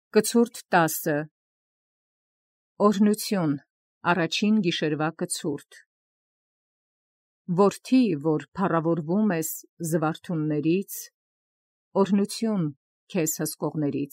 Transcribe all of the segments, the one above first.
Կցուրդ 10 Օրհնություն առաջին գիշերվա կցուրդ Որդի, որ փառավորվում ես զվարթուններից, օրհնություն քեզ հսկողներից,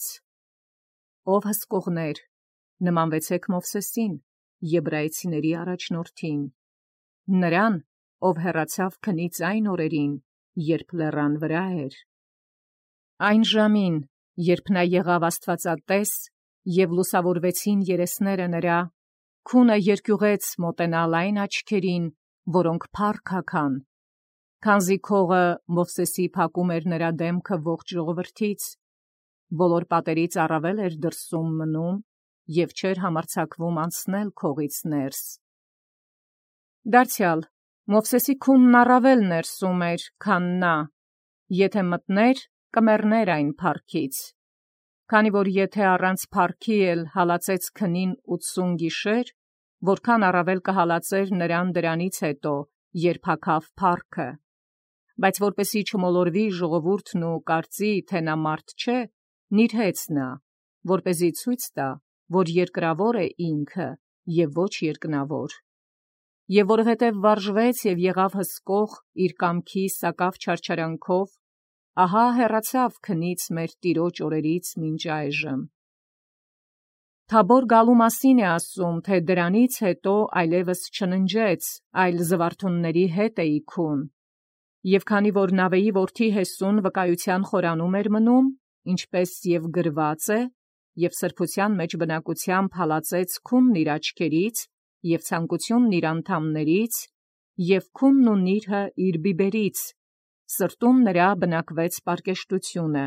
ով հսկողներ, նմանվեցեք Մովսեսին, Եբրայեցիների առաջնորդին, նրան, ով հեռացավ քնից այն օրերին, երբ լեռան վրա էր, այն ժամին, երբ նա եղավ աստվածատես, և լուսավորվեցին երեսները նրա, քունը երկյուղեց մոտենալ այն աչքերին, որոնք փառք հագան, քանզի քողը Մովսեսի փակում էր նրա դեմքը ողջ ժողովրդից, բոլոր պատերից առավել էր դրսում մնում, և չէր համարձակվում անցնել քողից ներս։ Դարձյալ, Մովսեսի քունն առավել ներսում էր, քան նա, եթե մտներ, կմեռներ այն փառքից, քանի որ եթե առանց փառքի էլ հալածեց քնին 80 գիշեր, որքան առավել կհալածեր նրան դրանից հետո, երբ հագավ փառքը, բայց որպեսի չմոլորվի ժողովուրդն ու կարծի, թե նա մարդ չէ, նիրհեց նա, որպեսզի ցույց տա, որ երկրավոր է ինքը և ոչ երկնավոր, և որովհետև վարժվեց և եղավ հսկող իր կամքի սակավ չարչարանքով, ահա հեռացավ քնից մեր Տիրոջ օրերից մինչ այժմ։ Թաբոր գալու մասին է ասում, թե դրանից հետո այլևս չննջեց, այլ զվարթունների հետ է իքուն, և քանի որ Նավեի որդի Հեսուն վկայության խորանում էր մնում, ինչպես և գրված է, և սրբության մեջ բնակությամբ հալածեց քունն իր աչքերից, և ցանկությունն իր անդամներից, և քունն ու նիրհը իր բիբերից, սրտում նրա բնակվեց պարկեշտությունը,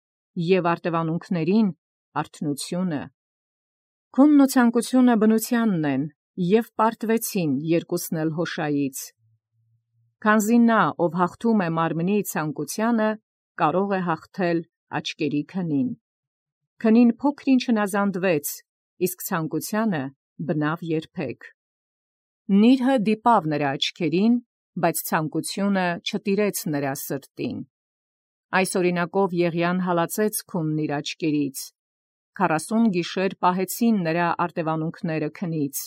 և արտևանունքներին արթնությունը։ Քունն ու ցանկությունը բնությանն են, և պարտվեցին երկուսն էլ Հոշայից, քանզի նա, ով հաղթում է մարմնի ցանկությանը, կարող է հաղթել աչքերի քնին։ Քնին փոքր-ինչ հնազանդվեց, իսկ ցանկությանը բնավ երբեք։ Նիրհը դիպավ նրա աչքերին, բայց ցանկությունը չտիրեց նրա սրտին։ Այս օրինակով Եղիան հալածեց քունն իր աչքերից, 40 գիշեր պահեցին նրա արտևանունքները քնից,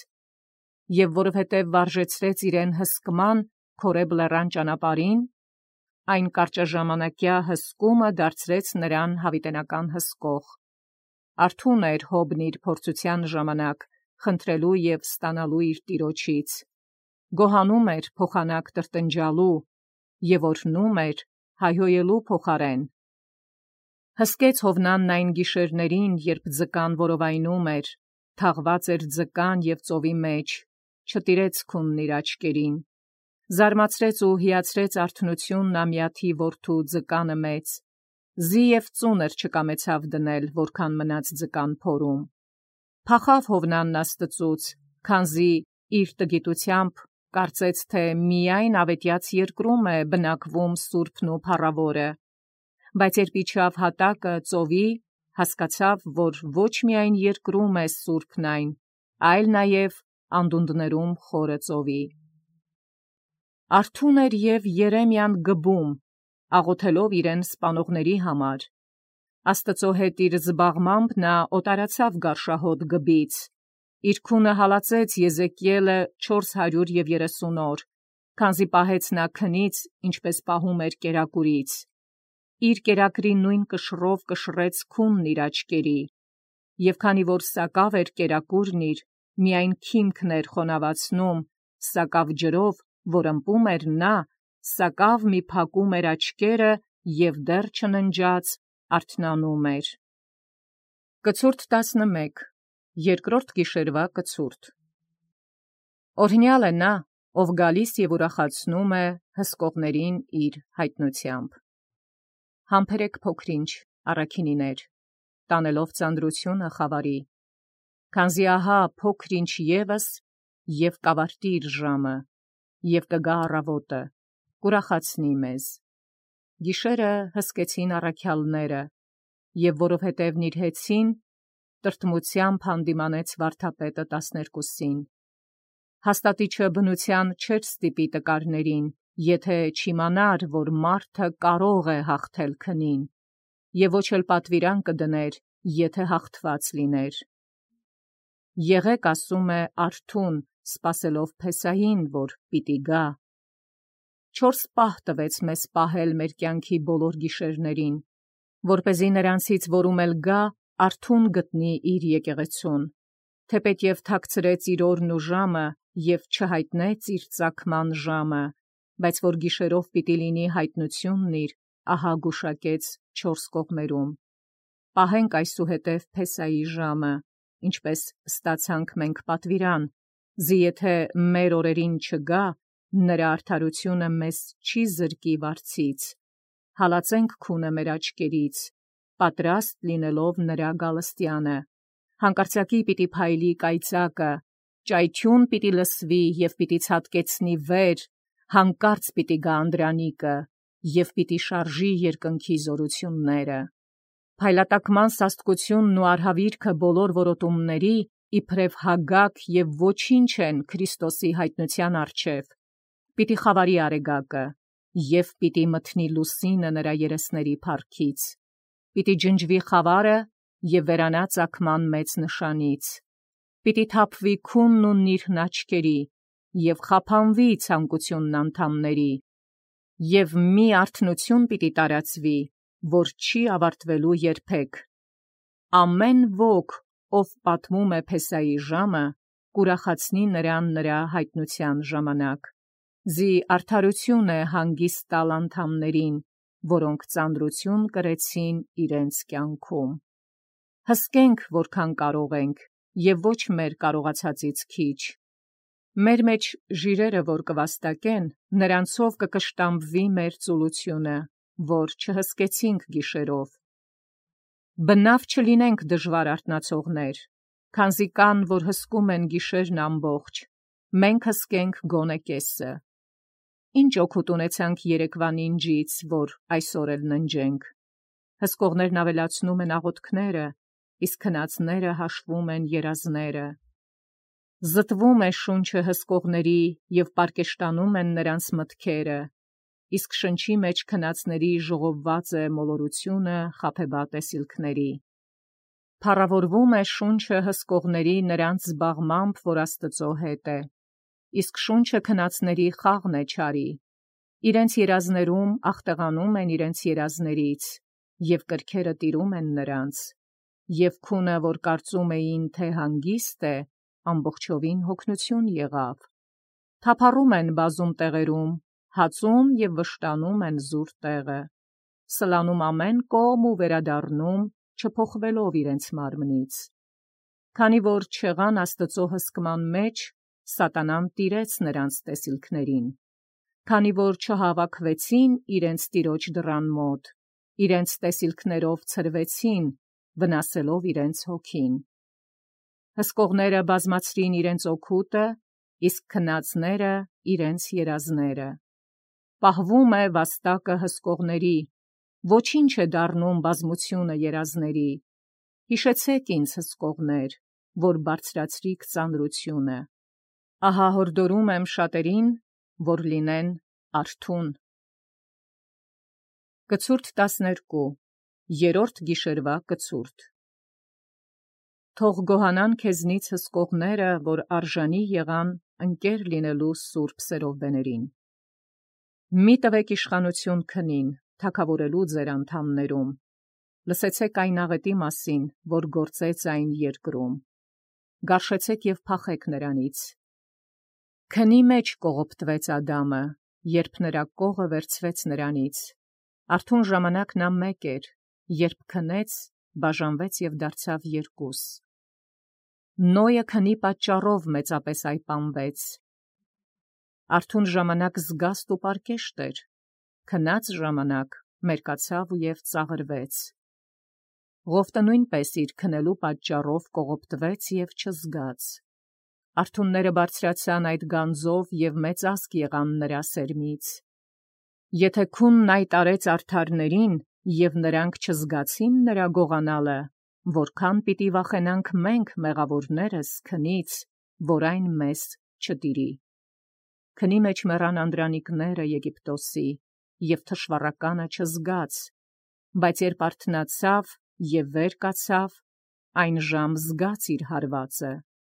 և որովհետև վարժեցրեց իրեն հսկման Քորեբ լեռան ճանապարհին, այն կարճաժամանակյա հսկումը դարձրեց նրան հավիտենական հսկող։ Արթուն էր Հոբն իր փորձության ժամանակ, խնդրելու և ստանալու իր Տիրոջից, գոհանում էր փոխանակ տրտնջալու և օրհնում էր հայհոյելու փոխարեն։ Հսկեց Հովնանն այն գիշերներին, երբ ձկան որովայնում էր, թաղված էր ձկան և ծովի մեջ, չտիրեց քունն իր աչքերին, զարմացրեց ու հիացրեց արթնությունն Ամիաթի որդու ձկանը մեծ, զի և ծունր չկամեցավ դնել, որքան մնաց ձկան փորում։ Փախավ Հովնանն Աստծուց, քանզի իր տգիտությամբ կարծեց, թե միայն ավետյաց երկրում է բնակվում սուրբն ու փառավորը, բայց երբ իջավ հատակը ծովի, հասկացավ, որ ոչ միայն երկրում է սուրբն այն, այլ նաև անդունդներում խորը ծովի։ Արթուն էր և Երեմիան գբում, աղոթելով իրեն սպանողների համար։ Աստծո հետ իր զբաղմամբ նա օտարացավ Գարշահոտ գբից, իր քունը հալածեց Եզեկիելը 430 օր, քանզի պահեց նա քնից, ինչպես պահում էր կերակուրից, իր կերակրի նույն կշռով կշռեց քունն իր աչքերի, և քանի որ սակավ էր կերակուրն իր, միայն քիմքն էր խոնավացնում, սակավ ջրով, որ ըմպում էր նա, սակավ մի փակում էր աչքերը և դեռ չննջած արթնանում էր։ Կցուրդ 11 Երկրորդ գիշերվա կցուրդ Օրհնյալ է նա, ով գալիս և ուրախացնում է հսկողներին իր հայտնությամբ։ Համբերեք փոքրինչ, առաքինիներ, տանելով ծանրությունը խավարի, քանզի ահա փոքրինչ ևս, և կավարտի իր ժամը, և կգա առավոտը, կուրախացնի մեզ։ Գիշերը հսկեցին առաքյալները, և որովհետև նիրհեցին, տրտմությամբ հանդիմանեց վարդապետը 12-ին։ Հաստատիչը բնության չէր ստիպի տկարներին, եթե չիմանար, որ մարդը կարող է հաղթել քնին, և ոչ էլ պատվիրան կդներ, եթե հաղթված լիներ։ Եղեք, ասում է, արթուն, սպասելով Փեսահին, որ պիտի գա։ 4 պահ տվեց մեզ պահել մեր կյանքի բոլոր գիշերներին, որպեսզի նրանցից, որում էլ գա, արթուն գտնի իր եկեղեցուն, թեպետև թաքցրեց իր օրն ու ժամը և չհայտնեց իր ծագման ժամը, բայց որ գիշերով պիտի լինի հայտնությունն իր, ահա գուշակեց 4 կողմերում։ Պահենք այսուհետև Փեսայի ժամը, ինչպես ստացանք մենք պատվիրան, զի եթե մեր օրերին չգա, նրա արդարությունը մեզ չի զրկի վարձից, հալածենք քունը մեր աչքերից, պատրաստ լինելով նրա գալստյանը, հանկարծակի պիտի փայլի կայծակը, ճայթյուն պիտի լսվի և պիտի ցատկեցնի վեր, հանկարծ պիտի գա անդրանիկը և պիտի շարժի երկնքի զորությունները։ Փայլատակման սաստկությունն ու արհավիրքը բոլոր որոտումների իբրև հագակ և ոչինչ են Քրիստոսի հայտնության առջև, պիտի խավարի արեգակը և պիտի մթնի լուսինը նրա երեսների փառքից, պիտի ջնջվի խավարը և վերանա ծագման մեծ նշանից, պիտի թափվի քունն ու նիրհն աչքերի և խափանվի ցանկությունն անդամների, և մի արթնություն պիտի տարածվի, որ չի ավարտվելու երբեք։ Ամեն ոք, ով պատմում է Փեսայի ժամը, կուրախացնի նրան նրա հայտնության ժամանակ, զի արդարություն է հանգիստ տալ անդամներին, որոնք ծանրություն կրեցին իրենց կյանքում։ Հսկենք, որքան կարող ենք, և ոչ մեր կարողացածից քիչ։ Մեր մեջ ժիրերը, որ կվաստակեն, նրանցով կկշտամվի մեր ծուլությունը, որ չհսկեցինք գիշերով։ Բնավ չլինենք դժվար արթնացողներ, քանզի կան, որ հսկում են գիշերն ամբողջ, մենք հսկենք գոնե կեսը։ Ինչ օգուտ ունեցանք երեկվա նինջից, որ այսօր էլ ննջենք։ Հսկողներն ավելացնում են աղոթքները, իսկ քնածները հաշվում են երազները։ Զտվում է շունչը հսկողների և պարկեշտանում են նրանց մտքերը, իսկ շնչի մեջ քնածների ժողովված է մոլորությունը խաբեբա տեսիլքների։ Փառավորվում է շունչը հսկողների նրանց զբաղմամբ, որ Աստծո հետ է, իսկ շունչը քնածների խաղն է չարի։ Իրենց երազներում աղտեղանում են իրենց երազներից, և կրքերը տիրում են նրանց, և քունը, որ կարծում էին, թե հանգիստ է, ամբողջովին հոգնություն եղավ։ Թափառում են բազում տեղերում, հածում և վշտանում են զուր տեղը, սլանում ամեն կողմ ու վերադառնում, չփոխվելով իրենց մարմնից։ Քանի որ չեղան Աստծո հսկման մեջ, սատանան տիրեց նրանց տեսիլքներին, քանի որ չհավաքվեցին իրենց Տիրոջ դռան մոտ, իրենց տեսիլքներով ցրվեցին, վնասելով իրենց հոգին։ Հսկողները բազմացրին իրենց օգուտը, իսկ քնածները իրենց երազները։ Պահվում է վաստակը հսկողների, ոչինչ է դառնում բազմությունը երազների։ Հիշեցեք ինձ, հսկողներ, որ բարձրացրիք ծանրությունը։ Ահա հորդորում եմ շատերին, որ լինեն արթուն։ Կցուրդ 12. Երրորդ գիշերվա կցուրդ։ Թող գոհանան քեզնից հսկողները, որ արժանի եղան ընկեր լինելու սուրբ սերովբեներին։ Մի տվեք իշխանություն քնին, թագավորելու ձեր անդամներում։ Լսեցեք այն աղետի մասին, որ գործեց այն երկրում։ Գարշեցեք և փախեք նրանից։ Քնի մեջ կողոպտվեց Ադամը, երբ նրա կողը վերցվեց նրանից։ Արթուն ժամանակ նա մեկ էր, երբ քնեց, բաժանվեց և դարձավ երկուս։ Նոյը քնի պատճառով մեծապես այպանվեց։ Արթուն ժամանակ զգաստ ու պարկեշտ էր, քնած ժամանակ մերկացավ և ծաղրվեց։ Ղովտը նույնպես իր քնելու պատճառով կողոպտվեց և չզգաց։ Արթունները բարձրացան այդ գանձով և մեծ ազգ եղան նրա սերմից։ Եթե քունն այդ արեց արդարներին, և նրանք չզգացին նրա գողանալը, որքան պիտի վախենանք մենք մեղավորներս քնից, որ այն մեզ չտիրի։ Քնի մեջ մեռան անդրանիկները Եգիպտոսի, և թշվառականը չզգաց, բայց երբ արթնացավ եւ վեր կացավ, այն ժամ զգաց իր հարվածը։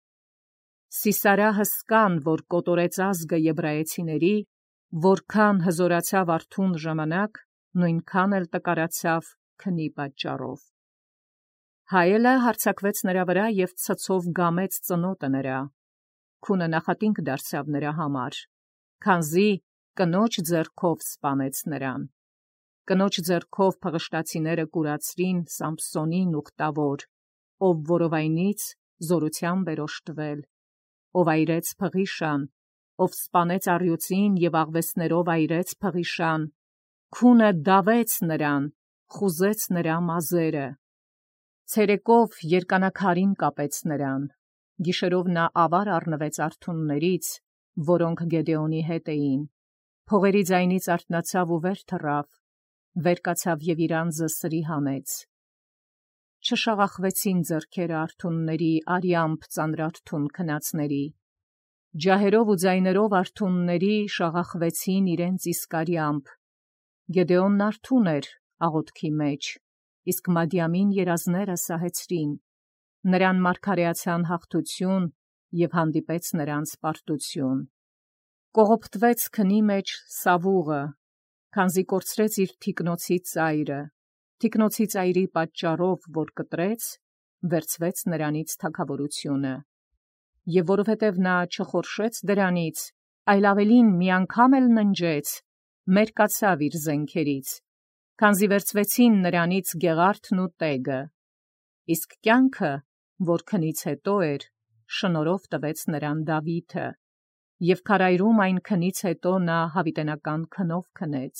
Սիսարա հսկան, որ կոտորեց ազգը եբրայեցիների, որքան հզորացավ արթուն ժամանակ, նույնքան էլ տկարացավ քնի պատճառով։ Հայելը հարձակվեց նրա վրա եւ ցցով գամեց ծնոտը նրա։ Քունը նախատինք դարձավ նրա համար, քանզի կնոջ ձեռքով սպանեց նրան։ Կնոջ ձեռքով փղշտացիները կուրացրին Սամփսոնին ուխտավոր, ով որովայնից զորությամբ էր օժտվել, ով այրեց փղիշան, ով սպանեց առյուծին եւ աղվեսներով այրեց փղիշան, քունը դավեց նրան, խուզեց նրա մազերը։ Ցերեկով երկանակարին կապեց նրան, գիշերով նա ավար առնվեց արթուններից, որոնք Գեդեոնի հետ էին, փողերի ձայնից արթնացավ ու վեր թռավ, վեր կացավ եւ իր անձը սրի հանեց։ Չշաղախվեցին ձեռքերը արթունների արյամբ ծանրարթուն քնածների, ջահերով ու ձայներով արթունների շաղախվեցին իրենց իսկ արյամբ։ Գեդեոնն արթուն էր աղոթքի մեջ, իսկ Մադիամին երազները սահեցրին, նրան մարգարեացան հաղթություն եւ հանդիպեց նրանց պարտություն։ Կողոպտվեց քնի մեջ Սավուղը, քանզի կորցրեց իր թիկնոցի ծայրը, թիկնոցի ծայրի պատճառով, որ կտրեց, վերցվեց նրանից թագավորությունը։ Եվ որովհետև նա չխորշեց դրանից, այլ ավելին մի անգամ էլ ննջեց, մերկացավ իր զենքերից, քանզի վերցվեցին նրանից գեղարդն ու տեգը, իսկ կյանքը, որ քնից հետո էր, շնորհով տվեց նրան Դավիթը, եւ քարայրում այն քնից հետո նա հավիտենական քնով քնեց։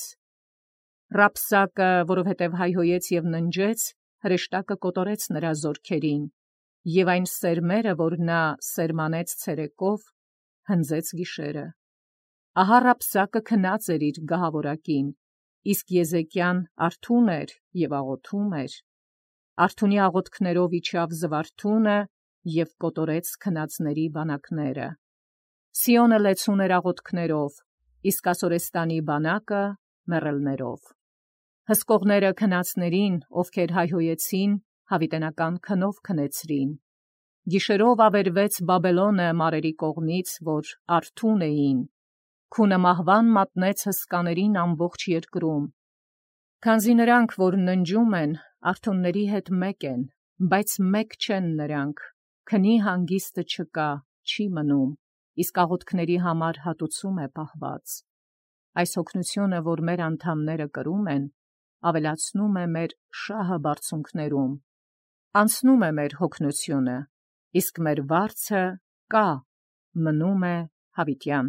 Ռապսակը, որովհետև հայհոյեց եւ ննջեց, հրեշտակը կոտորեց նրա զորքերին, եւ այն սերմերը, որ նա սերմանեց ցերեկով, հնձեց գիշերը։ Ահա Ռապսակը քնած էր իր գահավորակին, իսկ Եզեկյան արթուն էր եւ աղոթում էր։ Արթունի աղոթքներով իջավ զվարթունը եւ կոտորեց քնածների բանակները։ Սիոնը լեցուն էր աղոթքներով, իսկ Ասորեստանի բանակը մեռելներով։ Հսկողները քնածներին, ովքեր հայհոյեցին, հավիտենական քնով քնեցրին։ Գիշերով ավերվեց Բաբելոնը մարերի կողմից, որ արթուն էին, քունը մահվան մատնեց հսկաներին ամբողջ երկրում։ Քանզի նրանք, որ ննջում են, արթունների հետ մեկ են, բայց մեկ չեն նրանք, քնի հանգիստը չկա, չի մնում, իսկ աղոթքների համար հատուցում է պահված։ Այս հոգնությունը, որ մեր անդամները կրում են, ավելացնում է մեր շահը բարձունքներում, անցնում է մեր հոգնությունը, իսկ մեր վարձը կա, մնում է հավիտյան։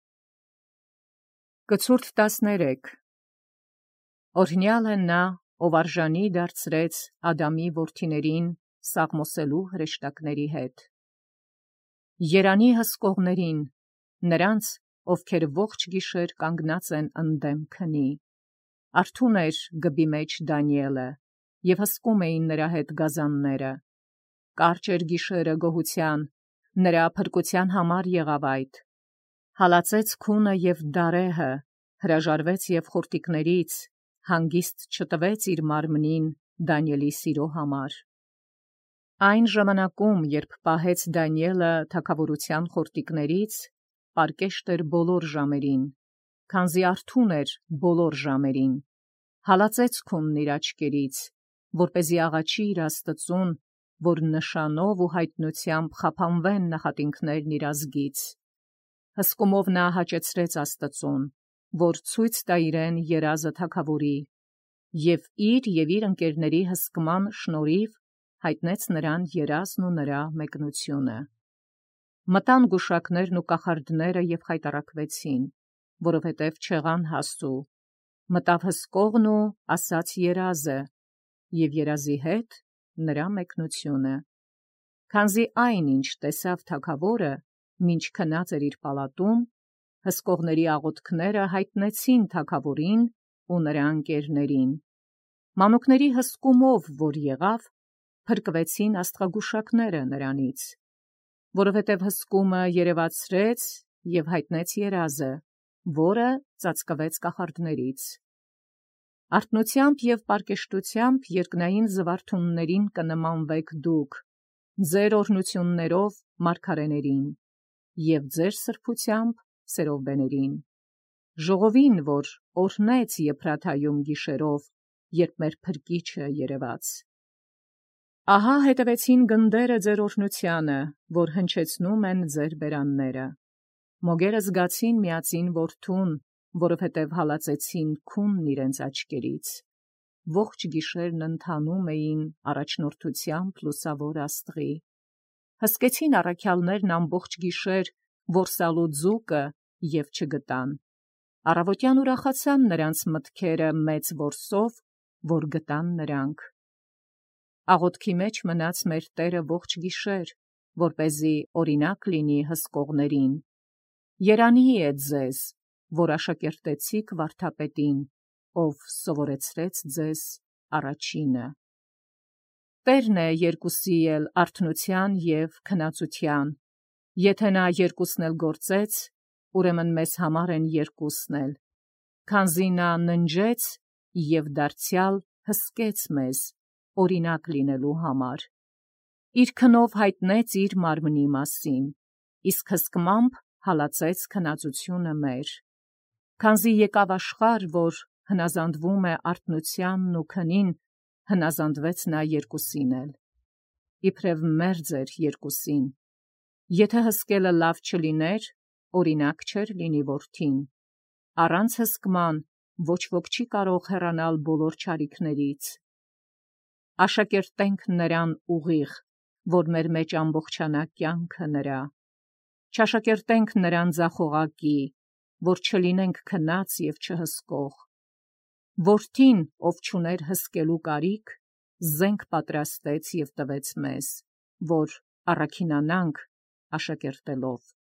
Կցուրդ 13 Օրհնյալ է նա, ով արժանի դարձրեց Ադամի որդիներին սաղմոսելու հրեշտակների հետ։ Երանի հսկողներին, նրանց, ովքեր ողջ գիշեր կանգնած են ընդդեմ քնի։ Արթուն էր գբի մեջ Դանիելը, եւ հսկում էին նրա հետ գազանները։ Կարճ էր գիշերը գոհության, նրա փրկության համար եղավ այդ։ Հալածեց քունը եւ դարեհը, հրաժարվեց եւ խորտիկներից, հանգիստ չտվեց իր մարմնին Դանիելի սիրո համար։ Այն ժամանակում, երբ պահեց Դանիելը թագավորության խորտիկներից, պարկեշտ էր բոլոր ժամերին, քանզի արթուն էր բոլոր ժամերին, հալածեց քունն իր աչքերից, որպեսզի աղաչի իր Աստծուն, որ նշանով ու հայտնությամբ խափանվեն նախատինքներն իր ազգից։ Հսկումով նա հաճեցրեց Աստծուն, որ ցույց տա իրեն երազը թագավորի, եւ իր ընկերների հսկման շնորհիվ հայտնեց նրան երազն ու նրա մեկնությունը։ Մտան գուշակներն ու կախարդները եւ խայտառակվեցին, որովհետև չեղան հասու։ Մտավ հսկողն ու ասաց երազը, եւ երազի հետ նրա մեկնությունը։ Քանզի այն, ինչ տեսավ թագավորը, մինչ քնած էր իր պալատում, հսկողների աղոթքները հայտնեցին թագավորին ու նրա ընկերներին։ Մանուկների հսկումով, որ եղավ, փրկվեցին աստղագուշակները նրանից, որովհետև հսկումը երևացրեց եւ հայտնեց երազը, որը ծածկվեց կախարդներից։ Արթնությամբ և պարկեշտությամբ երկնային զվարթուններին կնմանվեք դուք, ձեր օրհնություններով մարգարեներին, և ձեր սրբությամբ սերովբեներին, ժողովին, որ օրհնեց Եփրաթայում գիշերով, երբ մեր փրկիչը երևաց։ Ահա հետևեցին գնդերը ձեր օրհնությանը, որ հնչեցնում են ձեր բերանները։ Մոգերը զգացին միածին որդուն, որովհետև հալածեցին քունն իրենց աչքերից։ Ողջ գիշերն ընթանում էին առաջնորդությամբ լուսավոր աստղի։ Հսկեցին առաքյալներն ամբողջ գիշեր որսալու ձուկը և չգտան։ Առավոտյան ուրախացան նրանց մտքերը մեծ որսով, որ գտան նրանք։ Աղոթքի մեջ մնաց մեր Տերը ողջ գիշեր, որպեսզի օրինակ լինի հսկողներին։ Երանի է ձեզ, որ աշակերտեցիք վարդապետին, ով սովորեցրեց ձեզ առաջինը։ Տերն է երկուսի էլ արթնության և քնածության։ Եթե նա երկուսն էլ գործեց, ուրեմն մեզ համար են երկուսն էլ, քանզի նա ննջեց և դարձյալ հսկեց մեզ, օրինակ լինելու համար։ Իր քնով հայտնեց իր մարմնի մասին, իսկ հսկմամբ հալածեց քնածությունը մեր։ Քանզի եկավ աշխարհ, որ հնազանդվում է արթնությանն ու քնին, հնազանդվեց նա երկուսին էլ։ Իբրև մերձ էր երկուսին։ Եթե հսկելը լավ չլիներ, օրինակ չէր լինի որդին։ Առանց հսկման ոչ ոք չի կարող հեռանալ բոլոր չարիքներից։ Աշակերտենք նրան ուղիղ, որ մեր մեջ ամբողջանա կյանքը նրա։ Չաշակերտենք նրան ձախողակի, որ չլինենք քնած և չհսկող։ Որդին, ով չուներ հսկելու կարիք, զենք պատրաստեց և տվեց մեզ, որ առաքինանանք աշակերտելով։